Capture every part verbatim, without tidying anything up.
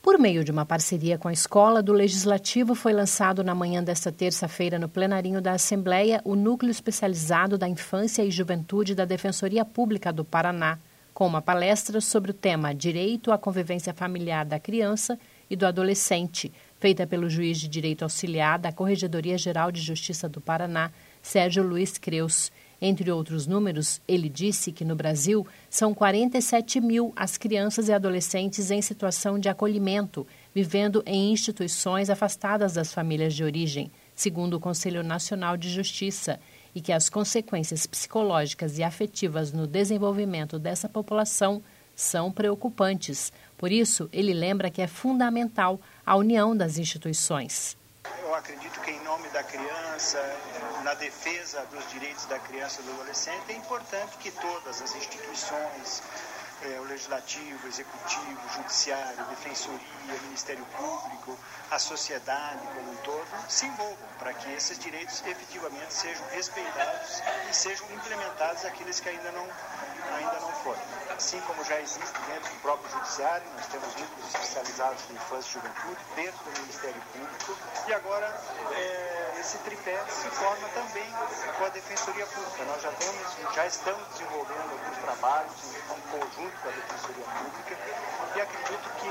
Por meio de uma parceria com a Escola do Legislativo, foi lançado na manhã desta terça-feira no plenarinho da Assembleia o Núcleo Especializado da Infância e Juventude da Defensoria Pública do Paraná, com uma palestra sobre o tema Direito à Convivência Familiar da Criança e do Adolescente, feita pelo juiz de direito auxiliar da Corregedoria Geral de Justiça do Paraná, Sérgio Luiz Creus. Entre outros números, ele disse que no Brasil são quarenta e sete mil as crianças e adolescentes em situação de acolhimento, vivendo em instituições afastadas das famílias de origem, segundo o Conselho Nacional de Justiça, e que as consequências psicológicas e afetivas no desenvolvimento dessa população são preocupantes. Por isso, ele lembra que é fundamental a união das instituições. Eu acredito que, em nome da criança, na defesa dos direitos da criança e do adolescente, é importante que todas as instituições, é, o Legislativo, o Executivo, o Judiciário, a Defensoria, o Ministério Público, a sociedade como um todo, se envolvam para que esses direitos efetivamente sejam respeitados e sejam implementados aqueles que ainda não, ainda não foram. Assim como já existe dentro do próprio Judiciário, nós temos núcleos especializados de infância e juventude dentro do Ministério Público, e agora é, esse tripé se forma também com a Defensoria Pública. Nós já, temos, já estamos desenvolvendo alguns trabalhos em conjunto com a Defensoria Pública e acredito que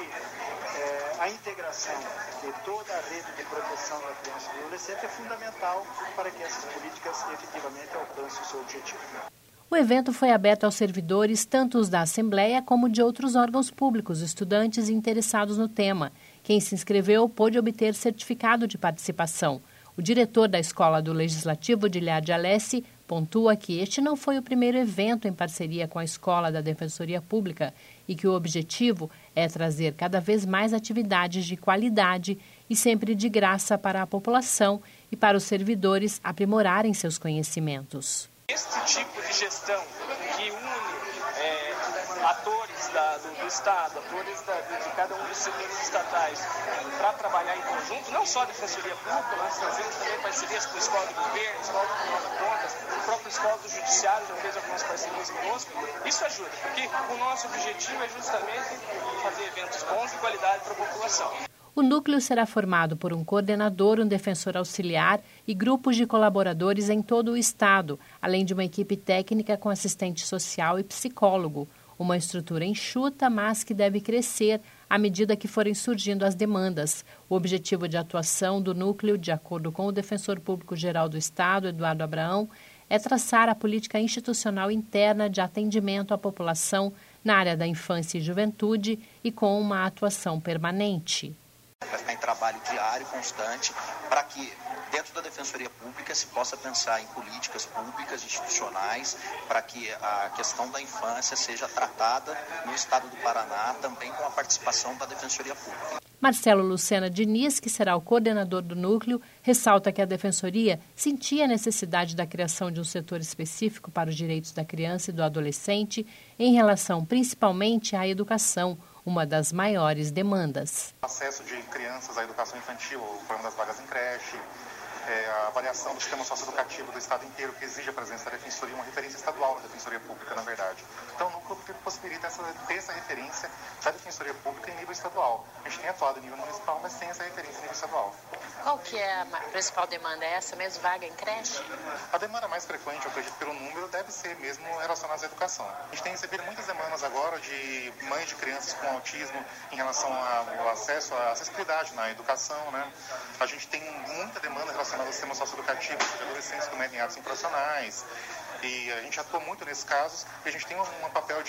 é, a integração de toda a rede de proteção da criança e do adolescente é fundamental para que essas políticas efetivamente alcancem o seu objetivo. O evento foi aberto aos servidores, tanto os da Assembleia como de outros órgãos públicos, estudantes e interessados no tema. Quem se inscreveu pôde obter certificado de participação. O diretor da Escola do Legislativo, Dilar de Alessi, pontua que este não foi o primeiro evento em parceria com a Escola da Defensoria Pública e que o objetivo é trazer cada vez mais atividades de qualidade e sempre de graça para a população e para os servidores aprimorarem seus conhecimentos. Este tipo de gestão que une é, atores da, do, do Estado, atores da, de, de cada um dos setores estatais, para trabalhar em conjunto, não só a Defensoria Pública, nós fazemos também parcerias com a Escola do Governo, a Escola do Tribunal de Contas, a própria Escola do Judiciário já fez algumas parcerias conosco. Isso ajuda, porque o nosso objetivo é justamente fazer eventos bons de qualidade para a população. O núcleo será formado por um coordenador, um defensor auxiliar e grupos de colaboradores em todo o estado, além de uma equipe técnica com assistente social e psicólogo. Uma estrutura enxuta, mas que deve crescer à medida que forem surgindo as demandas. O objetivo de atuação do núcleo, de acordo com o Defensor Público-Geral do Estado, Eduardo Abraão, é traçar a política institucional interna de atendimento à população na área da infância e juventude e com uma atuação permanente. Vai ficar em trabalho diário, constante, para que dentro da Defensoria Pública se possa pensar em políticas públicas, institucionais, para que a questão da infância seja tratada no estado do Paraná, também com a participação da Defensoria Pública. Marcelo Lucena Diniz, que será o coordenador do núcleo, ressalta que a Defensoria sentia a necessidade da criação de um setor específico para os direitos da criança e do adolescente, em relação principalmente à educação, uma das maiores demandas. O acesso de crianças à educação infantil, o problema das vagas em creche, é, a avaliação do sistema socioeducativo do estado inteiro, que exige a presença da Defensoria, uma referência estadual da Defensoria Pública, na verdade. Então, o núcleo possibilita essa, ter essa referência da Defensoria Pública em nível estadual. A gente tem atuado em nível municipal, mas tem essa referência em nível estadual. Qual que é a principal demanda? É essa mesmo, vaga em creche? A demanda mais frequente, eu acredito pelo número, deve ser mesmo relacionada à educação. A gente tem recebido muitas demandas agora de mães de crianças com autismo em relação ao acesso, à acessibilidade na educação, né? A gente tem muita demanda relacionada ao sistema socioeducativo, de adolescentes que cometem atos infracionais. E a gente atua muito nesses casos e a gente tem um, um papel de,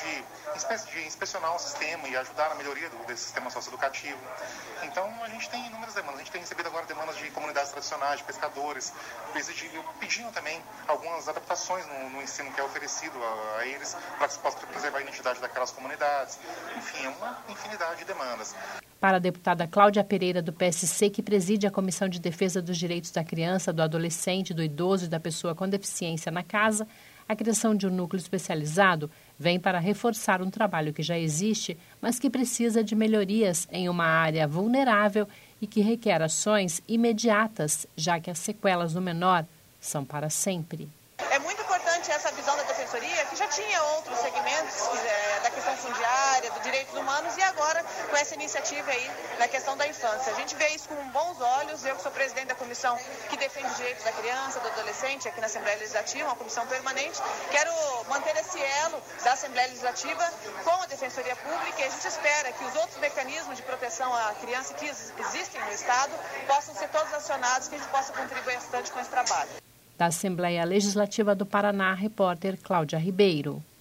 de inspecionar o sistema e ajudar na melhoria do, desse sistema socioeducativo. Então, a gente tem inúmeras demandas. A gente tem recebido agora demandas de comunidades tradicionais, de pescadores, pedindo também algumas adaptações no, no ensino que é oferecido a, a eles, para que se possa preservar a identidade daquelas comunidades. Enfim, é uma infinidade de demandas. Para a deputada Cláudia Pereira, do P S C, que preside a Comissão de Defesa dos Direitos da Criança, do Adolescente, do Idoso e da Pessoa com Deficiência na Casa, a criação de um núcleo especializado vem para reforçar um trabalho que já existe, mas que precisa de melhorias em uma área vulnerável e que requer ações imediatas, já que as sequelas no menor são para sempre. É muito importante essa visão da defesa defensoria, que já tinha outros segmentos é, da questão fundiária, dos direitos humanos, e agora com essa iniciativa aí na questão da infância. A gente vê isso com bons olhos. Eu que sou presidente da comissão que defende os direitos da criança, do adolescente aqui na Assembleia Legislativa, uma comissão permanente, quero manter esse elo da Assembleia Legislativa com a Defensoria Pública, e a gente espera que os outros mecanismos de proteção à criança que existem no Estado possam ser todos acionados, que a gente possa contribuir bastante com esse trabalho. Da Assembleia Legislativa do Paraná, repórter Cláudia Ribeiro.